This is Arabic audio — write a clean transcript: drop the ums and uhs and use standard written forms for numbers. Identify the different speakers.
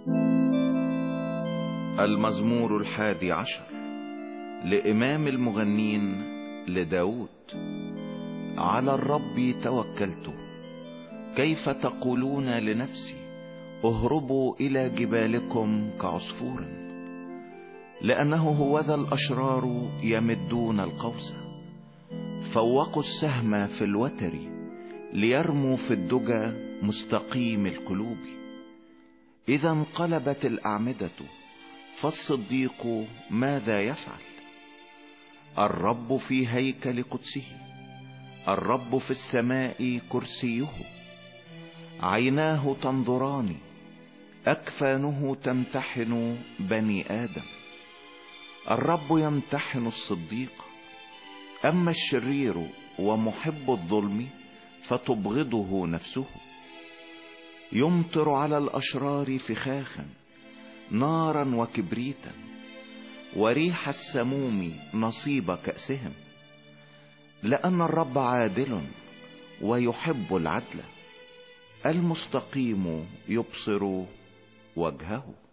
Speaker 1: المزمور 11 لإمام المغنين لداود. على الرب توكلت. كيف تقولون لنفسي اهربوا إلى جبالكم كعصفور؟ لأنه هوذا الأشرار يمدون القوس، فوقوا السهم في الوتر، ليرموا في الدجى مستقيم القلوب. إذا انقلبت الأعمدة، فالصديق ماذا يفعل؟ الرب في هيكل قدسه، الرب في السماء كرسيه. عيناه تنظران، أكفانه تمتحن بني آدم. الرب يمتحن الصديق، أما الشرير ومحب الظلم فتبغضه نفسه. يمطر على الأشرار فخاخا، نارا وكبريتا، وريح السموم نصيب كأسهم. لأن الرب عادل ويحب العدل، المستقيم يبصر وجهه.